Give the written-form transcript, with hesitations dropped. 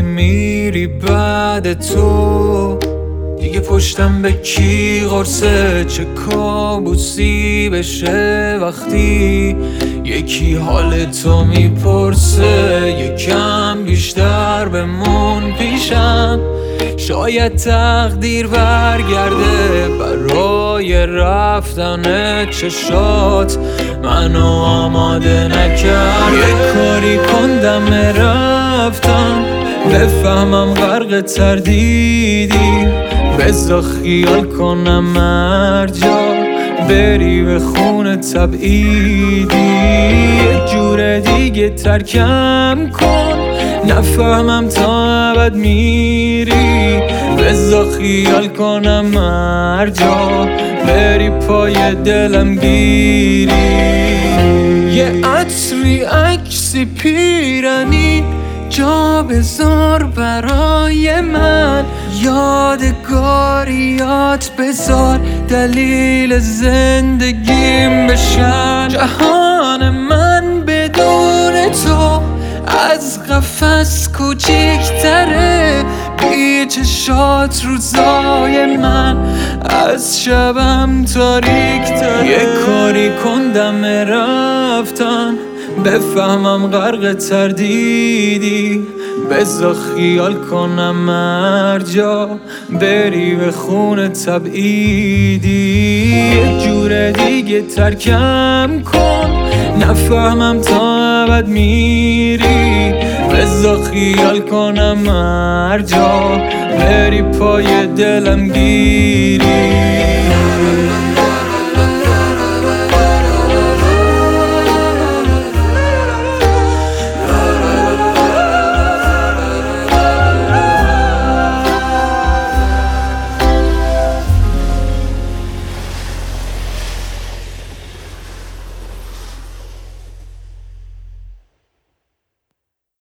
میری بعد تو دیگه پشتم به کی قرصه؟ چه کابوسی بشه وقتی یکی حال تو میپرسه؟ یکم بیشتر بمون پیشم، شاید تقدیر برگرده برای رفتن چشات منو آماده نکرد. یه کاری کندم رفتم بفهمم غرق تردیدی، بذار خیال کنم هر جا بری به خون تبعیدی. یه جور دیگه ترکم کن نفهمم تا ابد میری، بذار خیال کنم هر جا بری پای دلم گیری. یه عطری عکسی پیرنی جا بذار برای من، یادگاریات بذار دلیل زندگیم بشن. جهان من بدون تو از قفس کوچیک‌تره، بی چشات روزای من از شبم تاریک‌تره. یه کاری کندم رفتن بفهمم غرق تردیدی، بذار خیال کنم هر جا بری به خون تبعیدی. یه جور دیگه ترکم کن نفهمم تا ابد میری، بذار خیال کنم هر جا بری پای دلم گیری.